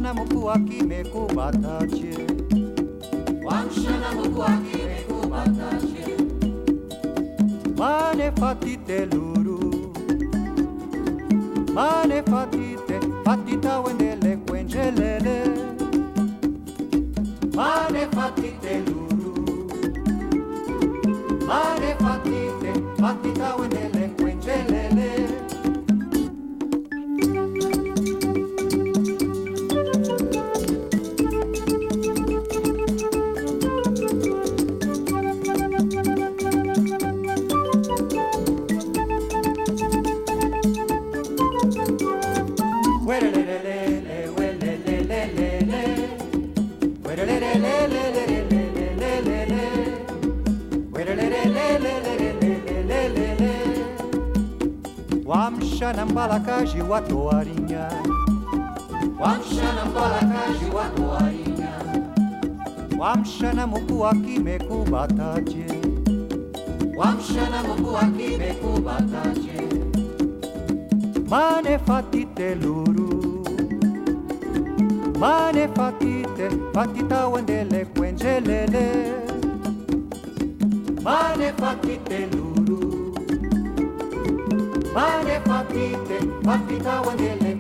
Wamshana muku akime kubatache. Wamshana muku akime kubatache. Mane fatite luru. Mane fatite, fatita wendele kwenjelele. Mane fatite luru. Mane fatite, fatita wendele kwenjelele. Wamshana mbalakaji watoarinya. Wamshana mbalakaji watoarinya. Wamshana muku akime kubatache. Wamshana muku akime kubatache. Mane fatite luru. Mane fatite, fatita wendele kwenjelele. Mane fatite luru. Mane fatite, fatita wendele